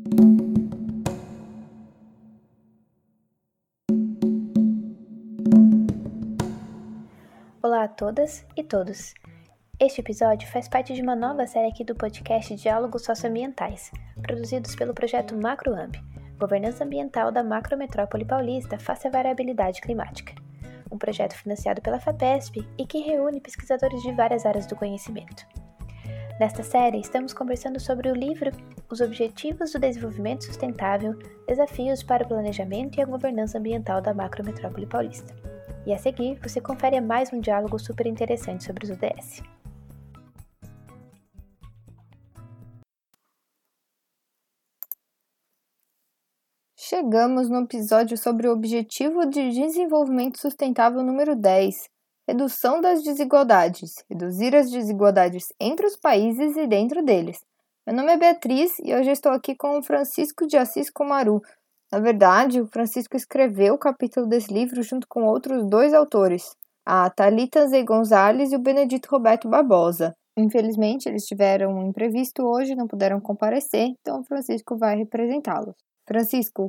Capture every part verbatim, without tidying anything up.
Olá a todas e todos! Este episódio faz parte de uma nova série aqui do podcast Diálogos Socioambientais, produzidos pelo projeto MacroAmb, Governança Ambiental da Macrometrópole Paulista face à variabilidade climática, um projeto financiado pela FAPESP e que reúne pesquisadores de várias áreas do conhecimento. Nesta série, estamos conversando sobre o livro Os Objetivos do Desenvolvimento Sustentável, Desafios para o Planejamento e a Governança Ambiental da Macrometrópole Paulista. E a seguir, você confere mais um diálogo super interessante sobre os O D S. Chegamos no episódio sobre o Objetivo de Desenvolvimento Sustentável número dez, Redução das Desigualdades, reduzir as desigualdades entre os países e dentro deles. Meu nome é Beatriz e hoje estou aqui com o Francisco de Assis Comaru. Na verdade, o Francisco escreveu o capítulo desse livro junto com outros dois autores, a Thalita Zey Gonzalez e o Benedito Roberto Barbosa. Infelizmente, eles tiveram um imprevisto hoje, não puderam comparecer, então o Francisco vai representá-los. Francisco.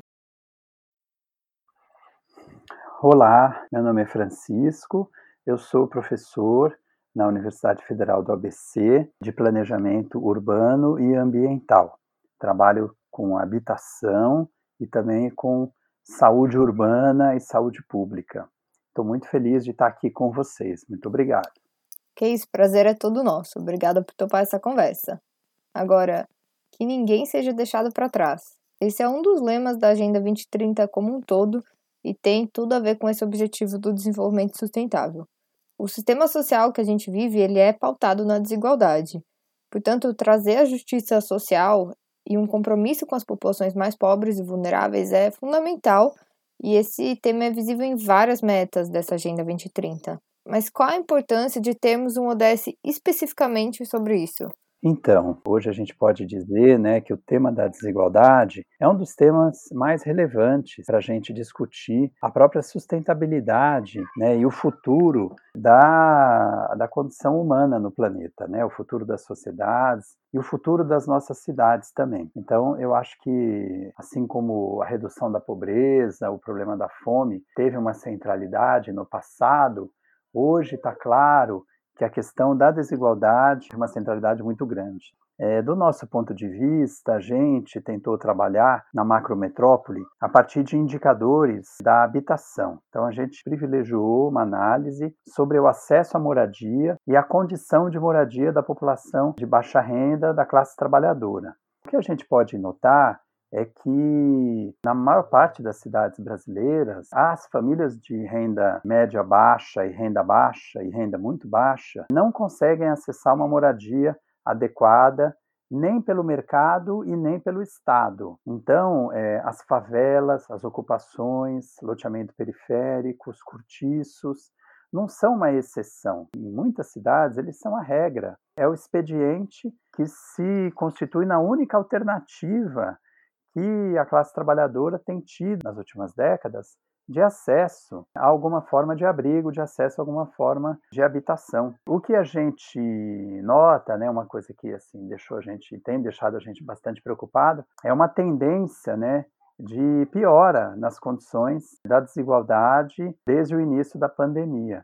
Olá, meu nome é Francisco, eu sou professor na Universidade Federal do A B C de Planejamento Urbano e Ambiental. Trabalho com habitação e também com saúde urbana e saúde pública. Estou muito feliz de estar aqui com vocês. Muito obrigado. Que isso, prazer é todo nosso. Obrigada por topar essa conversa. Agora, que ninguém seja deixado para trás. Esse é um dos lemas da Agenda vinte trinta como um todo e tem tudo a ver com esse objetivo do desenvolvimento sustentável. O sistema social que a gente vive, ele é pautado na desigualdade. Portanto, trazer a justiça social e um compromisso com as populações mais pobres e vulneráveis é fundamental, e esse tema é visível em várias metas dessa Agenda vinte trinta. Mas qual a importância de termos um O D S especificamente sobre isso? Então, hoje a gente pode dizer, né, que o tema da desigualdade é um dos temas mais relevantes para a gente discutir a própria sustentabilidade, né, e o futuro da, da condição humana no planeta, né, o futuro das sociedades e o futuro das nossas cidades também. Então, eu acho que, assim como a redução da pobreza, o problema da fome teve uma centralidade no passado, hoje está claro que a questão da desigualdade é uma centralidade muito grande. É, do nosso ponto de vista, a gente tentou trabalhar na macrometrópole a partir de indicadores da habitação. Então, a gente privilegiou uma análise sobre o acesso à moradia e a condição de moradia da população de baixa renda, da classe trabalhadora. O que a gente pode notar é que, na maior parte das cidades brasileiras, as famílias de renda média baixa e renda baixa e renda muito baixa não conseguem acessar uma moradia adequada nem pelo mercado e nem pelo Estado. Então, é, as favelas, as ocupações, loteamento periférico, os cortiços, não são uma exceção. Em muitas cidades, eles são a regra. É o expediente que se constitui na única alternativa que a classe trabalhadora tem tido nas últimas décadas de acesso a alguma forma de abrigo, de acesso a alguma forma de habitação. O que a gente nota, né, uma coisa que assim deixou a gente, tem deixado a gente bastante preocupado, é uma tendência, né, de piora nas condições da desigualdade desde o início da pandemia.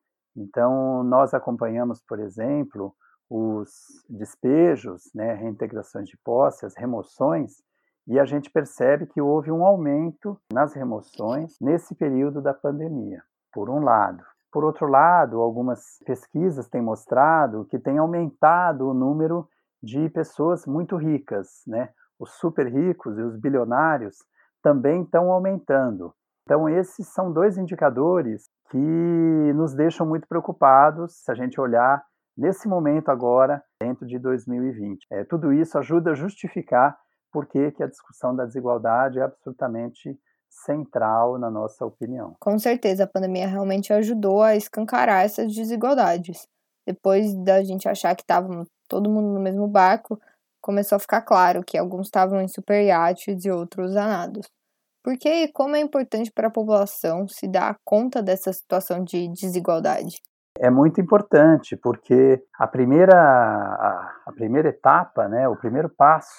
Então, nós acompanhamos, por exemplo, os despejos, né, reintegrações de posse, as remoções, e a gente percebe que houve um aumento nas remoções nesse período da pandemia, por um lado. Por outro lado, algumas pesquisas têm mostrado que tem aumentado o número de pessoas muito ricas, né? Os super ricos e os bilionários também estão aumentando. Então, esses são dois indicadores que nos deixam muito preocupados se a gente olhar nesse momento agora, dentro de dois mil e vinte. É, tudo isso ajuda a justificar por que que a discussão da desigualdade é absolutamente central na nossa opinião. Com certeza, a pandemia realmente ajudou a escancarar essas desigualdades. Depois da gente achar que estava todo mundo no mesmo barco, começou a ficar claro que alguns estavam em super iates e outros a nados. Por que e como é importante para a população se dar conta dessa situação de desigualdade? É muito importante, porque a primeira, a, a primeira etapa, né, o primeiro passo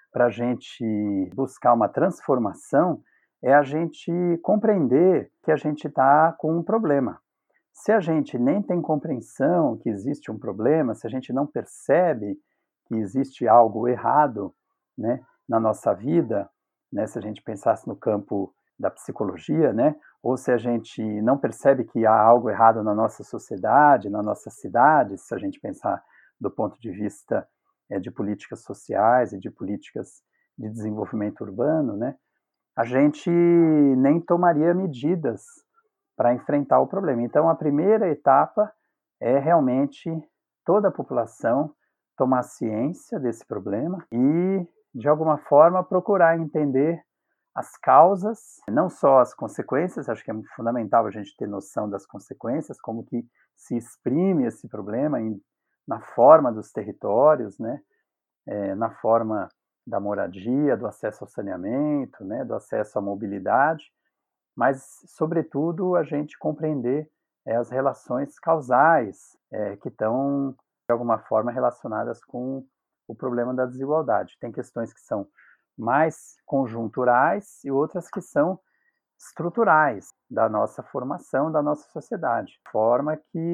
para a gente buscar uma transformação é a gente compreender que a gente está com um problema. Se a gente nem tem compreensão que existe um problema, se a gente não percebe que existe algo errado, né, na nossa vida, né, se a gente pensasse no campo da psicologia, né, ou se a gente não percebe que há algo errado na nossa sociedade, na nossa cidade, se a gente pensar do ponto de vista é, de políticas sociais e de políticas de desenvolvimento urbano, né, a gente nem tomaria medidas para enfrentar o problema. Então, a primeira etapa é realmente toda a população tomar ciência desse problema e, de alguma forma, procurar entender as causas, não só as consequências, acho que é fundamental a gente ter noção das consequências, como que se exprime esse problema em, na forma dos territórios, né? É, na forma da moradia, do acesso ao saneamento, né? Do acesso à mobilidade, mas, sobretudo, a gente compreender é, as relações causais é, que estão, de alguma forma, relacionadas com o problema da desigualdade. Tem questões que são mais conjunturais e outras que são estruturais da nossa formação, da nossa sociedade, de forma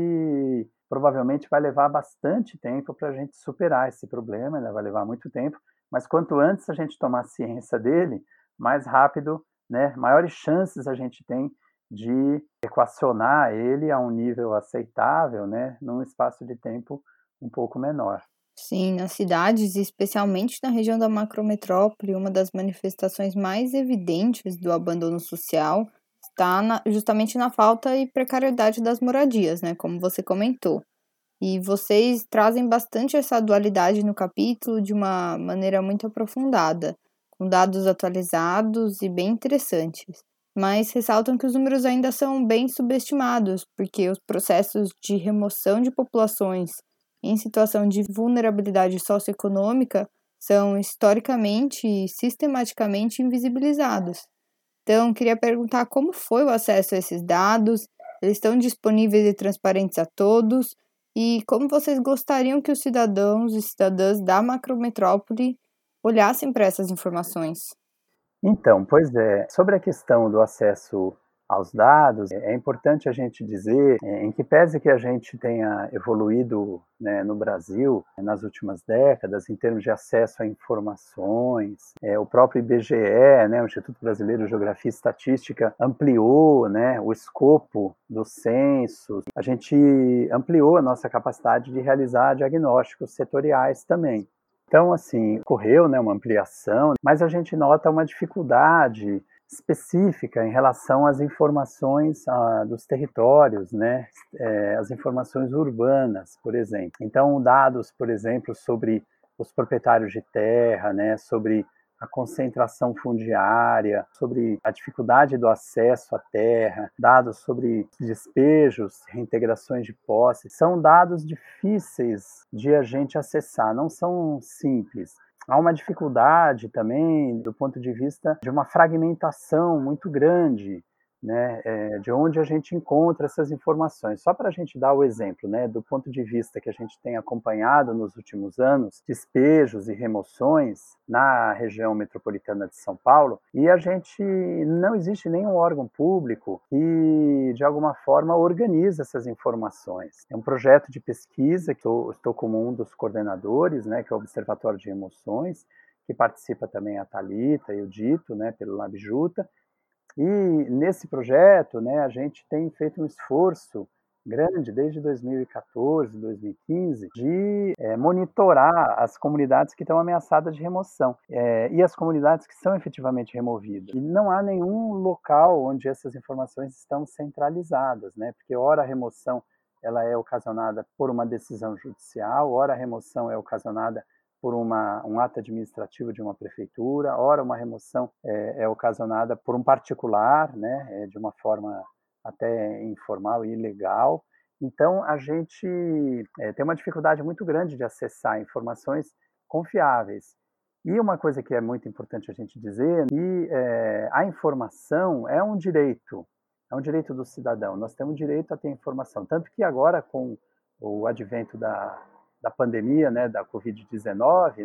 que provavelmente vai levar bastante tempo para a gente superar esse problema, né? Vai levar muito tempo, mas quanto antes a gente tomar ciência dele, mais rápido, né, maiores chances a gente tem de equacionar ele a um nível aceitável, né, num espaço de tempo um pouco menor. Sim, nas cidades, especialmente na região da macrometrópole, uma das manifestações mais evidentes do abandono social está na, justamente na falta e precariedade das moradias, né, como você comentou. E vocês trazem bastante essa dualidade no capítulo de uma maneira muito aprofundada, com dados atualizados e bem interessantes. Mas ressaltam que os números ainda são bem subestimados, porque os processos de remoção de populações em situação de vulnerabilidade socioeconômica são historicamente e sistematicamente invisibilizados. Então, queria perguntar como foi o acesso a esses dados, eles estão disponíveis e transparentes a todos, e como vocês gostariam que os cidadãos e cidadãs da macrometrópole olhassem para essas informações? Então, pois é, sobre a questão do acesso aos dados, é importante a gente dizer, é, em que pese que a gente tenha evoluído, né, no Brasil nas últimas décadas em termos de acesso a informações, é, o próprio I B G E, né, o Instituto Brasileiro de Geografia e Estatística, ampliou, né, o escopo dos censos, a gente ampliou a nossa capacidade de realizar diagnósticos setoriais também. Então, assim, ocorreu, né, uma ampliação, mas a gente nota uma dificuldade específica em relação às informações ah, dos territórios, né, é, as informações urbanas, por exemplo. Então, dados, por exemplo, sobre os proprietários de terra, né, sobre a concentração fundiária, sobre a dificuldade do acesso à terra, dados sobre despejos, reintegrações de posse, são dados difíceis de a gente acessar, não são simples. Há uma dificuldade também do ponto de vista de uma fragmentação muito grande, né, é, de onde a gente encontra essas informações. Só para a gente dar o exemplo, né, do ponto de vista que a gente tem acompanhado nos últimos anos, despejos e remoções na região metropolitana de São Paulo, e a gente não existe nenhum órgão público que, de alguma forma, organiza essas informações. É um projeto de pesquisa que eu estou como um dos coordenadores, né, que é o Observatório de Remoções, que participa também a Thalita e o Dito, né, pelo LabJuta. E nesse projeto, né, a gente tem feito um esforço grande desde dois mil e quatorze, dois mil e quinze, de é, monitorar as comunidades que estão ameaçadas de remoção é, e as comunidades que são efetivamente removidas. E não há nenhum local onde essas informações estão centralizadas, né, porque ora a remoção ela é ocasionada por uma decisão judicial, ora a remoção é ocasionada por uma, um ato administrativo de uma prefeitura, ora uma remoção é, é ocasionada por um particular, né, é, de uma forma até informal e ilegal. Então, a gente é, tem uma dificuldade muito grande de acessar informações confiáveis. E uma coisa que é muito importante a gente dizer é que é, a informação é um direito, é um direito do cidadão. Nós temos direito a ter informação. Tanto que agora, com o advento da da pandemia, né, da covid dezenove, né,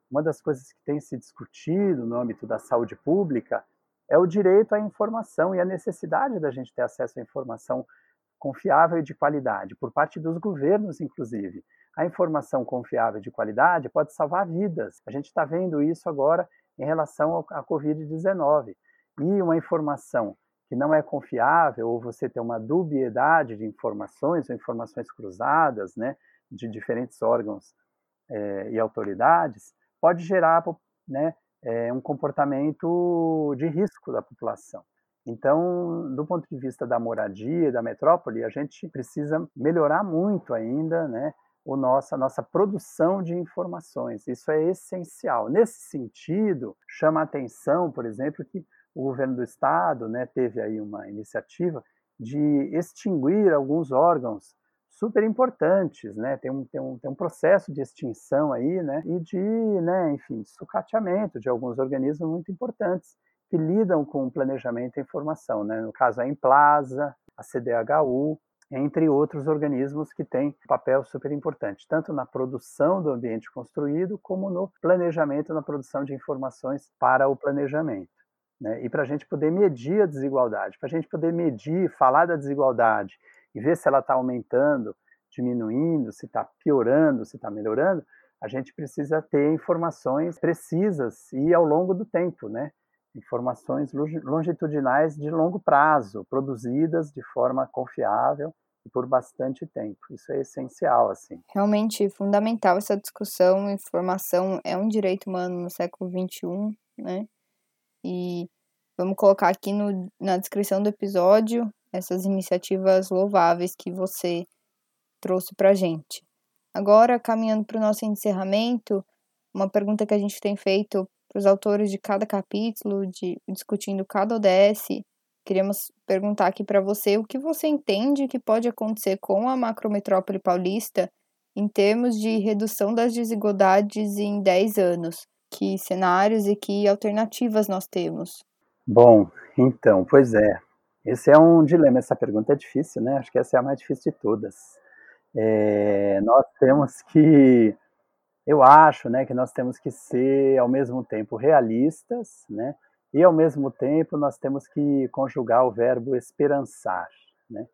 uma das coisas que tem se discutido no âmbito da saúde pública é o direito à informação e a necessidade da gente ter acesso à informação confiável e de qualidade, por parte dos governos, inclusive. A informação confiável e de qualidade pode salvar vidas. A gente está vendo isso agora em relação à covid dezenove. E uma informação que não é confiável, ou você tem uma dubiedade de informações, ou informações cruzadas, né, de diferentes órgãos é, e autoridades, pode gerar, né, é, um comportamento de risco da população. Então, do ponto de vista da moradia, da metrópole, a gente precisa melhorar muito ainda, né, o nosso, a nossa produção de informações. Isso é essencial. Nesse sentido, chama a atenção, por exemplo, que o governo do estado, né, teve aí uma iniciativa de extinguir alguns órgãos super importantes, né? Tem um, tem um, tem um processo de extinção aí, né? E de, né, enfim, sucateamento de alguns organismos muito importantes que lidam com o planejamento e informação, né? No caso, a Emplasa, a C D H U, entre outros organismos que têm um papel super importante, tanto na produção do ambiente construído, como no planejamento, na produção de informações para o planejamento. Né? E para a gente poder medir a desigualdade, para a gente poder medir, falar da desigualdade e ver se ela está aumentando, diminuindo, se está piorando, se está melhorando, a gente precisa ter informações precisas e ao longo do tempo, né? Informações longitudinais de longo prazo, produzidas de forma confiável e por bastante tempo. Isso é essencial, assim. Realmente fundamental essa discussão. Informação é um direito humano no século vinte e um, né? E vamos colocar aqui no, na descrição do episódio essas iniciativas louváveis que você trouxe para a gente. Agora, caminhando para o nosso encerramento, uma pergunta que a gente tem feito para os autores de cada capítulo, de, discutindo cada O D S, queríamos perguntar aqui para você o que você entende que pode acontecer com a macrometrópole paulista em termos de redução das desigualdades em dez anos. Que cenários e que alternativas nós temos? Bom, então, pois é. Esse é um dilema, essa pergunta é difícil, né? Acho que essa é a mais difícil de todas. É, nós temos que, eu acho, né, que nós temos que ser, ao mesmo tempo, realistas, né? E, ao mesmo tempo, nós temos que conjugar o verbo esperançar, né?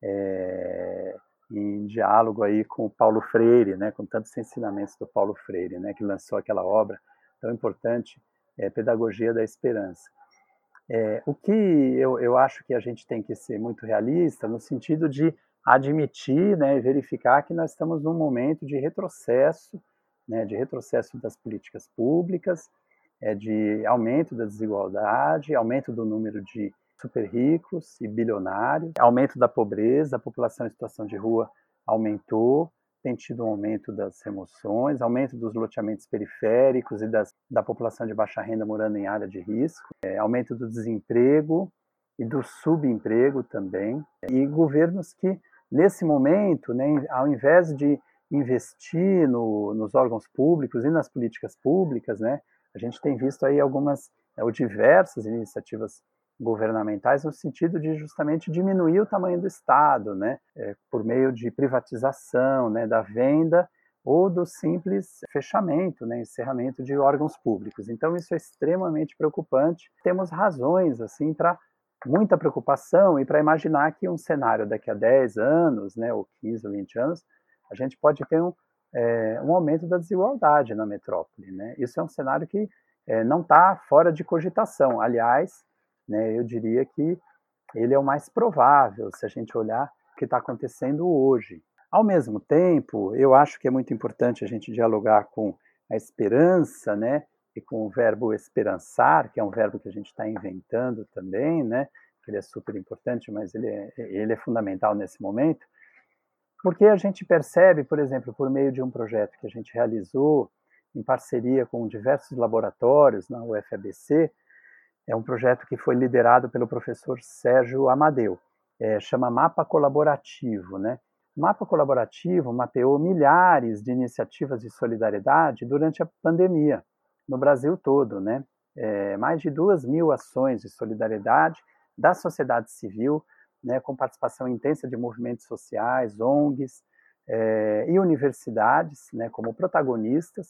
É, em diálogo aí com o Paulo Freire, né? Com tantos ensinamentos do Paulo Freire, né? Que lançou aquela obra tão importante, é, Pedagogia da Esperança. É, o que eu, eu acho que a gente tem que ser muito realista no sentido de admitir, né, e verificar que nós estamos num momento de retrocesso, né, de retrocesso das políticas públicas, é, de aumento da desigualdade, aumento do número de super ricos e bilionários, aumento da pobreza, a população em situação de rua aumentou, tem tido um aumento das remoções, aumento dos loteamentos periféricos e das, da população de baixa renda morando em área de risco, é, aumento do desemprego e do subemprego também, e governos que, nesse momento, né, ao invés de investir no, nos órgãos públicos e nas políticas públicas, né, a gente tem visto aí algumas, ou diversas iniciativas governamentais no sentido de justamente diminuir o tamanho do Estado, né, é, por meio de privatização, né, da venda ou do simples fechamento, né, encerramento de órgãos públicos. Então isso é extremamente preocupante. Temos razões assim para muita preocupação e para imaginar que um cenário daqui a dez anos, né, ou quinze ou vinte anos, a gente pode ter um, é, um aumento da desigualdade na metrópole, né? Isso é um cenário que é, não está fora de cogitação. Aliás, né, eu diria que ele é o mais provável, se a gente olhar o que está acontecendo hoje. Ao mesmo tempo, eu acho que é muito importante a gente dialogar com a esperança, né, e com o verbo esperançar, que é um verbo que a gente está inventando também, né, que ele é super importante, mas ele é, ele é fundamental nesse momento, porque a gente percebe, por exemplo, por meio de um projeto que a gente realizou em parceria com diversos laboratórios na U F A B C, é um projeto que foi liderado pelo professor Sérgio Amadeu, é, chama Mapa Colaborativo, né? O Mapa Colaborativo mapeou milhares de iniciativas de solidariedade durante a pandemia, no Brasil todo, né? É, mais de duas mil ações de solidariedade da sociedade civil, né, com participação intensa de movimentos sociais, O N Gs é, e universidades, né, como protagonistas,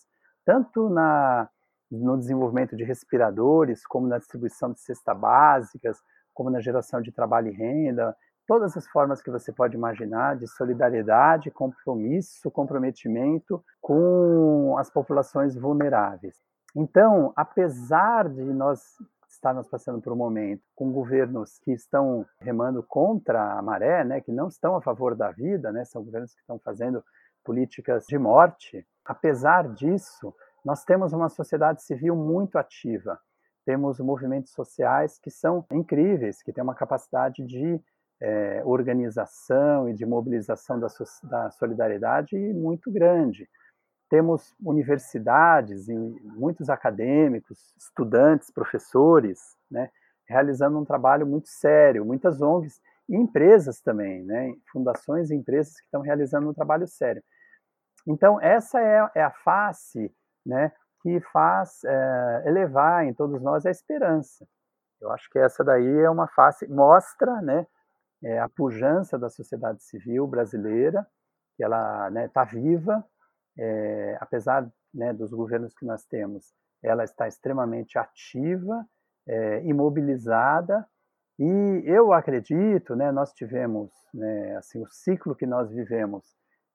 tanto na, no desenvolvimento de respiradores, como na distribuição de cestas básicas, como na geração de trabalho e renda, todas as formas que você pode imaginar de solidariedade, compromisso, comprometimento com as populações vulneráveis. Então, apesar de nós estarmos passando por um momento com governos que estão remando contra a maré, né, que não estão a favor da vida, né, são governos que estão fazendo políticas de morte, apesar disso, nós temos uma sociedade civil muito ativa, temos movimentos sociais que são incríveis, que têm uma capacidade de é, organização e de mobilização da, so da solidariedade muito grande. Temos universidades e muitos acadêmicos, estudantes, professores, né, realizando um trabalho muito sério, muitas O N Gs e empresas também, né, fundações e empresas que estão realizando um trabalho sério. Então, essa é, é a face, né, que faz é, elevar em todos nós a esperança. Eu acho que essa daí é uma face, mostra, né, é, a pujança da sociedade civil brasileira, que ela está, né, viva, é, apesar, né, dos governos que nós temos, ela está extremamente ativa, é, imobilizada, e eu acredito, né, nós tivemos, né, assim, o ciclo que nós vivemos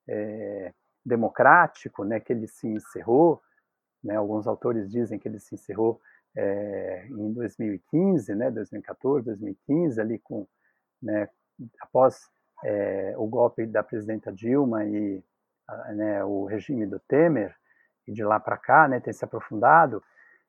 é, democrático, né, que ele se encerrou, né, alguns autores dizem que ele se encerrou é, em dois mil e quinze, né, dois mil e quatorze, dois mil e quinze, ali com, né, após é, o golpe da presidenta Dilma e né, o regime do Temer, e de lá para cá, né, tem se aprofundado,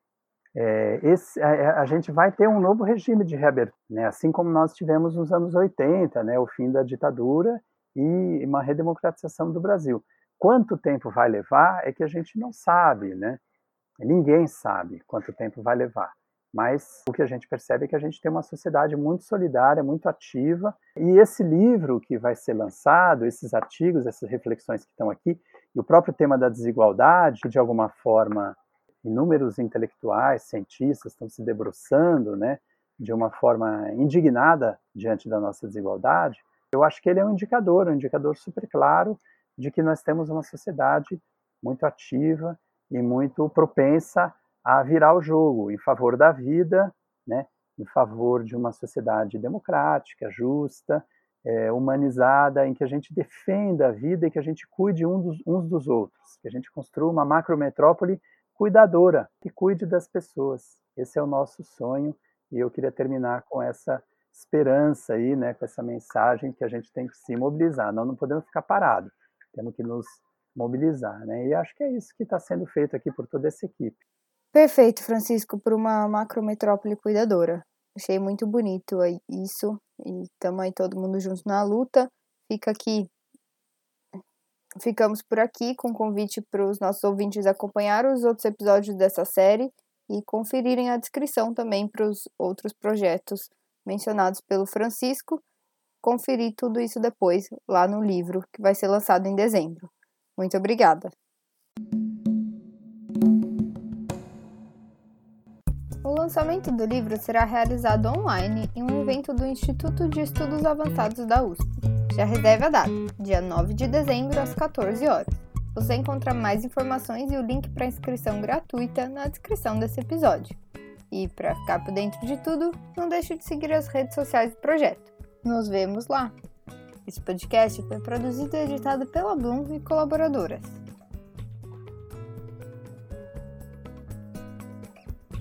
é, esse, a, a gente vai ter um novo regime de reabertura, né, assim como nós tivemos nos anos oitenta, né, o fim da ditadura e uma redemocratização do Brasil. Quanto tempo vai levar é que a gente não sabe, né? Ninguém sabe quanto tempo vai levar. Mas o que a gente percebe é que a gente tem uma sociedade muito solidária, muito ativa, e esse livro que vai ser lançado, esses artigos, essas reflexões que estão aqui, e o próprio tema da desigualdade, que de alguma forma inúmeros intelectuais, cientistas estão se debruçando, né, de uma forma indignada diante da nossa desigualdade, eu acho que ele é um indicador, um indicador super claro de que nós temos uma sociedade muito ativa e muito propensa a virar o jogo em favor da vida, né, em favor de uma sociedade democrática, justa, é, humanizada, em que a gente defenda a vida e que a gente cuide um dos, uns dos outros, que a gente construa uma macrometrópole cuidadora, que cuide das pessoas. Esse é o nosso sonho e eu queria terminar com essa esperança aí, né, com essa mensagem que a gente tem que se mobilizar. Nós não podemos ficar parados, temos que nos mobilizar, né? E acho que é isso que está sendo feito aqui por toda essa equipe. Perfeito, Francisco, por uma macrometrópole cuidadora. Achei muito bonito isso e estamos aí todo mundo junto na luta. Fica aqui, ficamos por aqui com convite para os nossos ouvintes acompanhar os outros episódios dessa série e conferirem a descrição também para os outros projetos mencionados pelo Francisco. Conferir tudo isso depois lá no livro que vai ser lançado em dezembro. Muito obrigada. O lançamento do livro será realizado online em um evento do Instituto de Estudos Avançados da U S P. Já reserve a data, dia nove de dezembro, às quatorze horas. Você encontra mais informações e o link para inscrição gratuita na descrição desse episódio. E para ficar por dentro de tudo, não deixe de seguir as redes sociais do projeto. Nos vemos lá! Esse podcast foi produzido e editado pela Bloom e colaboradoras.